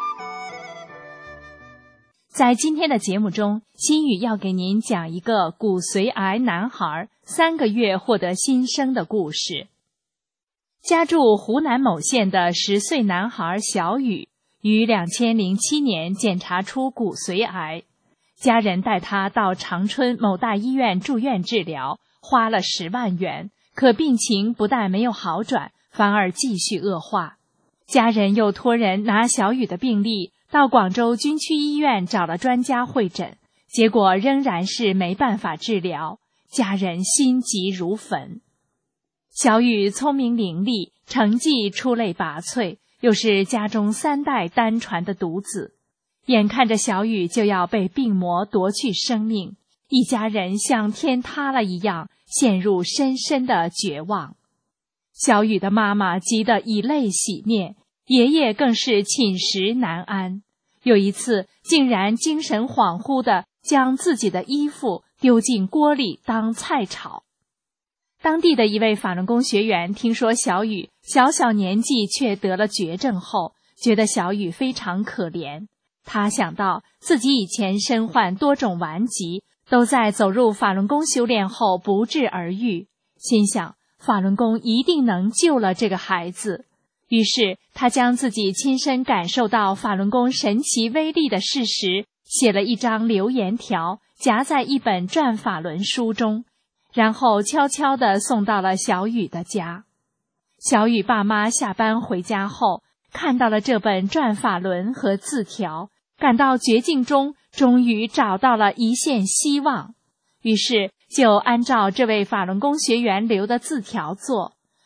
在今天的节目中，心雨要给您讲一个骨髓癌男孩三个月获得新生的故事。家住湖南某县的十岁男孩小雨，于两千零七年检查出骨髓癌，家人带他到长春某大医院住院治疗，花了十万元，可病情不但没有好转，反而继续恶化。家人又托人拿小雨的病历到广州军区医院找了专家会诊，结果仍然是没办法治疗，家人心急如焚。小雨聪明伶俐，成绩出类拔萃，又是家中三代单传的独子，眼看着小雨就要被病魔夺去生命，一家人像天塌了一样，陷入深深的绝望。小雨的妈妈急得以泪洗面，爷爷更是寝食难安。有一次竟然精神恍惚地将自己的衣服丢进锅里当菜炒。当地的一位法轮功学员听说小雨小小年纪却得了绝症后，觉得小雨非常可怜。他想到自己以前身患多种顽疾，都在走入法轮功修炼后不治而愈，心想法轮功一定能救了这个孩子。于是他将自己亲身感受到法轮功神奇威力的事实写了一张留言条，夹在一本转法轮书中，然后悄悄地送到了小雨的家。小雨爸妈下班回家后，看到了这本转法轮和字条，感到绝境中终于找到了一线希望，于是就按照这位法轮功学员留的字条做，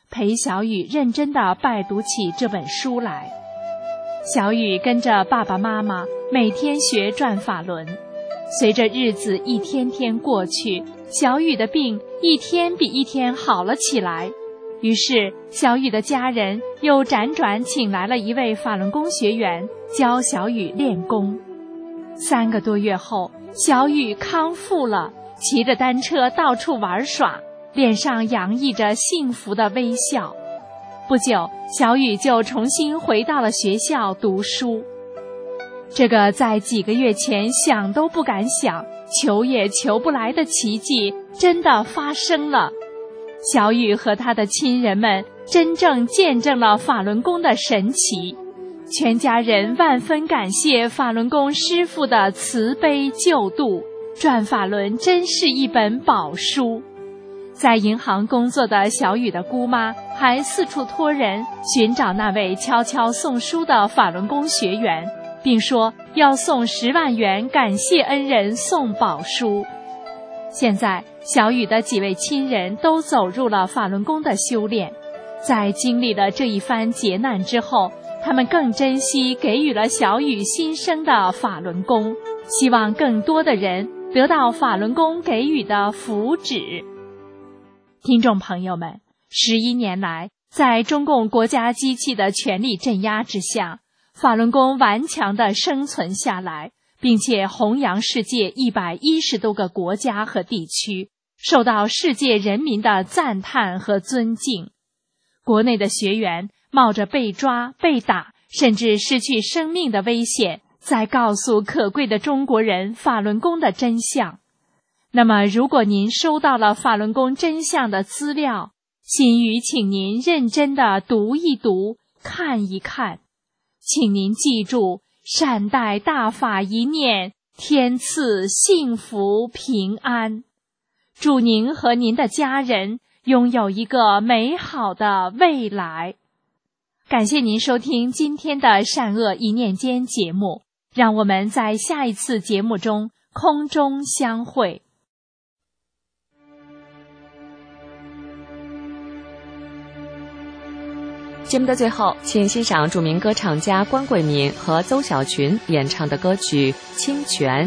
陪小雨认真地拜读起这本书来。小雨跟着爸爸妈妈每天学转法轮，随着日子一天天过去，小雨的病一天比一天好了起来。于是小雨的家人又辗转请来了一位法轮功学员教小雨练功。三个多月后，小雨康复了，骑着单车到处玩耍，脸上洋溢着幸福的微笑。不久，小雨就重新回到了学校读书。这个在几个月前想都不敢想，求也求不来的奇迹真的发生了。小雨和他的亲人们真正见证了法轮功的神奇，全家人万分感谢法轮功师父的慈悲救度，转法轮真是一本宝书。在银行工作的小雨的姑妈还四处托人寻找那位悄悄送书的法轮功学员，并说要送十万元感谢恩人送宝书。现在小雨的几位亲人都走入了法轮功的修炼，在经历了这一番劫难之后，他们更珍惜给予了小雨新生的法轮功，希望更多的人得到法轮功给予的福祉。听众朋友们，十一年来，在中共国家机器的全力镇压之下，法轮功顽强地生存下来，并且弘扬世界一百一十多个国家和地区，受到世界人民的赞叹和尊敬。国内的学员冒着被抓、被打，甚至失去生命的危险，在告诉可贵的中国人法轮功的真相。那么，如果您收到了法轮功真相的资料，心语请您认真地读一读，看一看。请您记住，善待大法一念，天赐幸福平安。祝您和您的家人拥有一个美好的未来。感谢您收听今天的善恶一念间节目，让我们在下一次节目中空中相会。 节目的最后，请欣赏著名歌唱家关桂敏和邹小群演唱的歌曲《清泉》。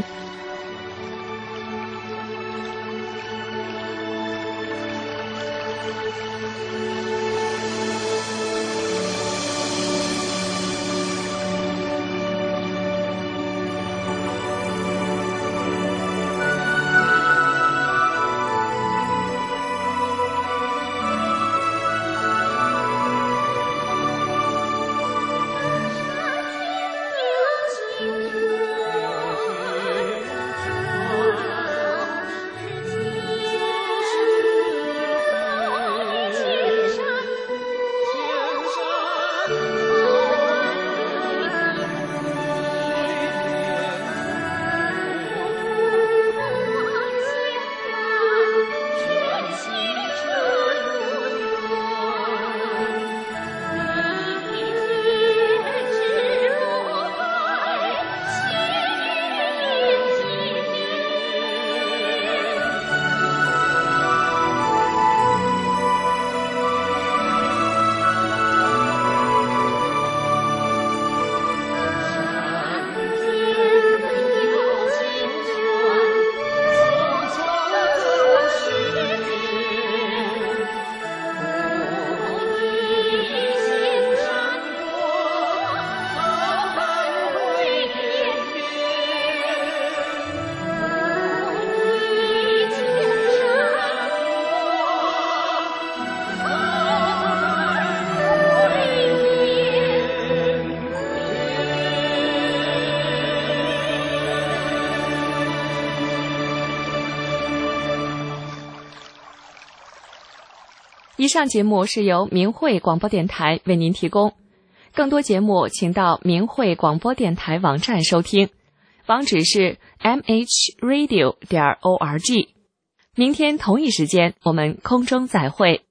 以上节目是由明慧广播电台为您提供，更多节目请到明慧广播电台网站收听，网址是 m h radio 点 org。明天同一时间我们空中再会。